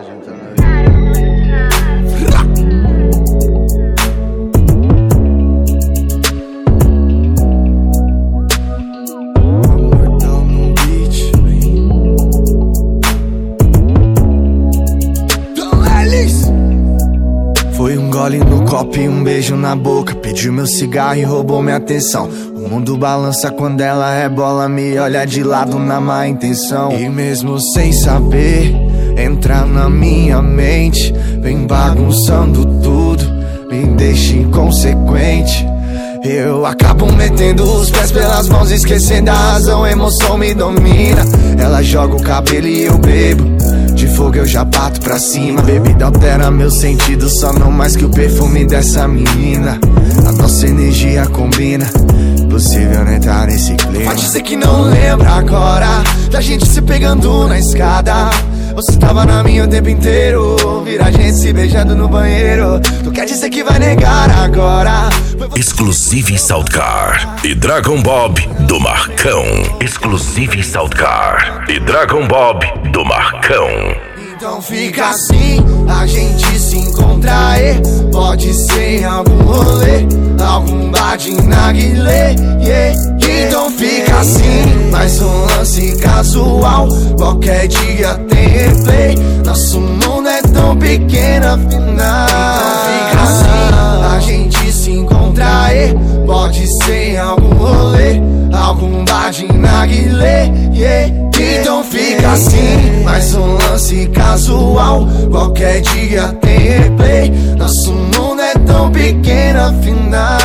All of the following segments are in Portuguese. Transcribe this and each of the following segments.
Foi um gole no copo e um beijo na boca. Pediu meu cigarro e roubou minha atenção. O mundo balança quando ela rebola, me olha de lado na má intenção. E mesmo sem saber, entra na minha mente, vem bagunçando tudo, me deixa inconsequente. Eu acabo metendo os pés pelas mãos, esquecendo a razão, a emoção me domina. Ela joga o cabelo e eu bebo, de fogo eu já bato pra cima. Bebida altera meu sentido, só não mais que o perfume dessa menina. A nossa energia combina, impossível não entrar nesse clima. Pode dizer que não lembra agora da gente se pegando na escada. Você tava na minha o tempo inteiro, vira a gente se beijando no banheiro. Tu quer dizer que vai negar agora? Exclusive Soundcar e Dragon Bob do Marcão. Exclusive Soundcar e Dragon Bob do Marcão. Então fica assim, a gente se encontra aí. Pode ser em algum rolê, algum bar de narguilé, yeah. Então fica assim, mais um lance casual. Qualquer dia tem replay, nosso mundo é tão pequeno afinal. Então fica assim, a gente se encontra aí. Pode ser em algum rolê, algum bar de narguilé, yeah. Então fica assim, mais um lance casual. Qualquer dia tem replay, nosso mundo é tão pequeno afinal.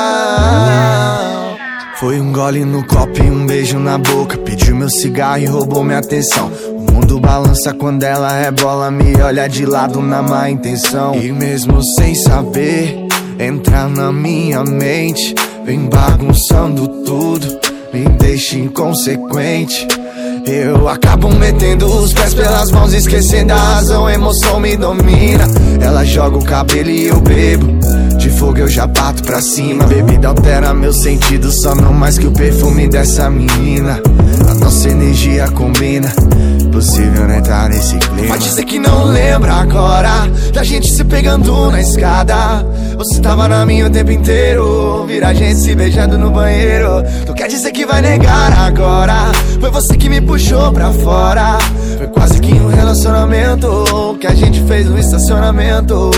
Foi um gole no copo e um beijo na boca. Pediu meu cigarro e roubou minha atenção. O mundo balança quando ela rebola, me olha de lado na má intenção. E mesmo sem saber, entra na minha mente, vem bagunçando tudo, me deixa inconsequente. Eu acabo metendo os pés pelas mãos, esquecendo a razão, a emoção me domina. Ela joga o cabelo e eu bebo, de fogo eu já bato pra cima. Bebida altera meu sentido, só não mais que o perfume dessa menina. A nossa energia combina, impossível não entrar nesse clima. Pode dizer que não lembra agora da gente se pegando na escada. Você tava na minha o tempo inteiro, vira a gente se beijando no banheiro. Tu quer dizer que vai negar agora? Foi você que me puxou pra fora. Foi quase que um relacionamento que a gente fez no estacionamento.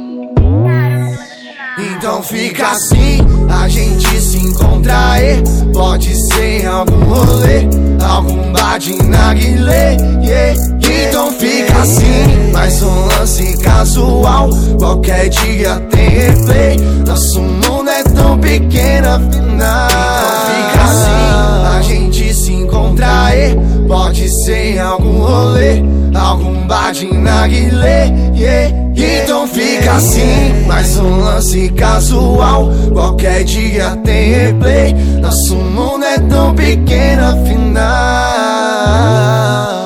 Então fica assim, a gente se encontra aí. Pode ser em algum rolê, algum bar de narguilé, yeah. Então fica assim, mais um lance casual. Qualquer dia tem replay, nosso mundo é tão pequeno afinal. Então fica assim, a gente se encontra aí. Pode ser em algum rolê, algum bar de narguilé, yeah. Então fica assim, mais um lance casual. Qualquer dia tem replay, nosso mundo é tão pequeno afinal.